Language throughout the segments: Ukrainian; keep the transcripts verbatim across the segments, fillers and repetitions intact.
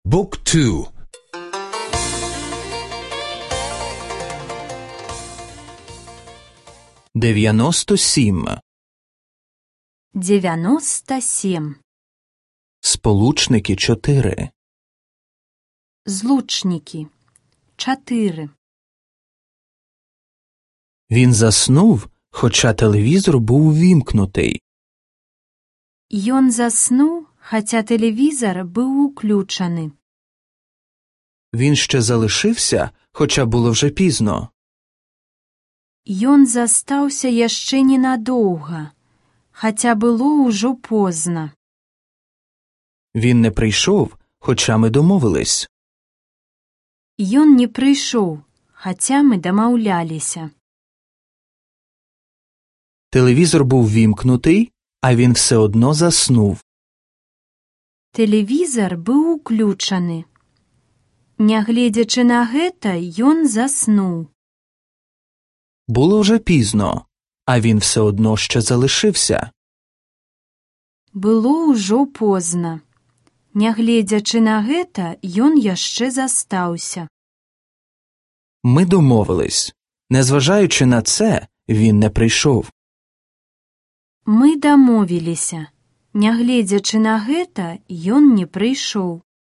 Book two. дев'яносто сім. девяносто семь. Сполучники чотири. Злучники. Чотири. Він заснув, хоча телевізор був увімкнутий. Ён заснуў, хаця тэлевізор быў уключаны. Він ще залишився, хоча було вже пізно. Ён застаўся яшчэ ненадоўга, хаця было ўжо позна. Він не прийшов, хоча ми домовились. Ён не прыйшоў, хаця мы дамаўляліся. Телевізор був вімкнутий, а він все одно заснув. Тэлевізор быў уключаны. Нягледзячы на гэта, ён заснуў. Було вже пізно, а він все одно ще залишився. Было ўжо позна. Нягледзячы на гэта, ён яшчэ застаўся. Ми домовились. Незважаючи на це, він не прийшов. Мы дамовіліся. Нягледзячы на гэта, ён не прыйшоў.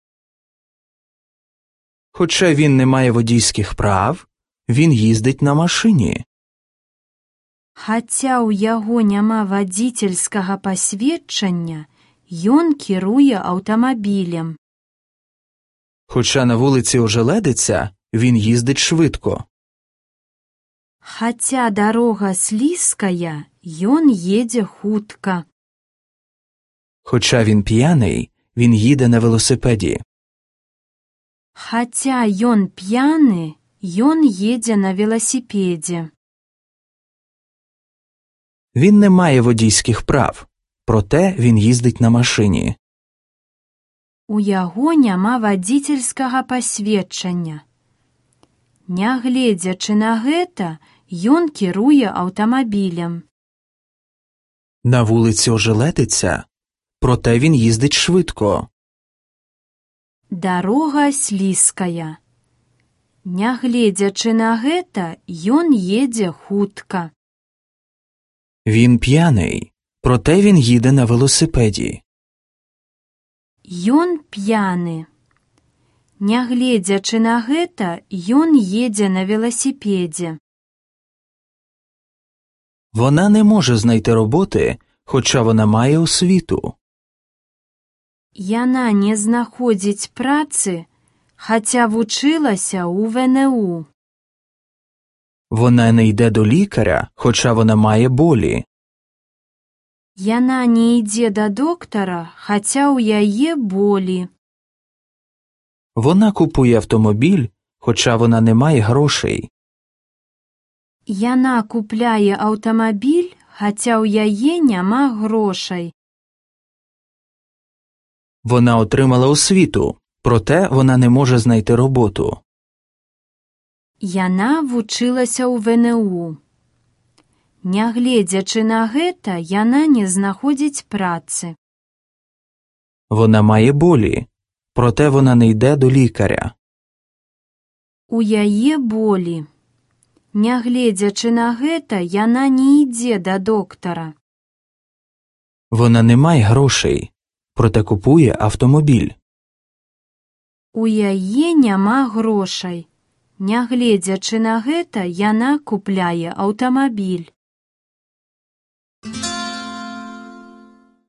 Хоча він не має водійських прав, він їздить на машині. Хаця ў яго няма вадзіцельскага пасведчання, ён кіруе аўтамабілем. Хоча на вулиці ожеледиться, він їздить швидко. Хаця дарога слізкая, ён едзе хутка. Хоча він п'яний, він їде на велосипеді. Хаця ён п'яны, ён едзе на велосипедзе. Він не має водійських прав, проте він їздить на машині. У яго няма вадзіцельскага пасведчання. Нягледзячы на гэта, ён кіруе аўтамабілем. На вулиці ожеледиться, проте він їздить швидко. Дарога слізкая. Нягледзячы на гэта, ён едзе хутка. Він п'яний, проте він їде на велосипеді. Ён п'яны. Нягледзячы на гэта, ён едзе на велосипедзе. Вона не може знайти роботи, хоча вона має освіту. Яна не знаходзіць працы, хаця вучылася ў вэ эн у. Вона не йде до лікаря, хоча вона має болі. Яна не ідзе да доктара, хаця ў яе болі. Вона купує автомобіль, хоча вона не має грошей. Яна купляе аўтамабіль, хаця ў яе няма грошай. Вона отримала освіту, проте вона не може знайти роботу. Яна вучылася ў вэ эн у. Нягледзячы на гэта, яна не знаходзіць працы. Вона має болі, проте вона не йде до лікаря. У яе болі. Нягледзячы на гэта, яна не ідзе да доктара. Вона не має грошей, проте купує автомобіль. У яе няма грошай. Нягледзячы на гэта, яна купляе аўтамабіль.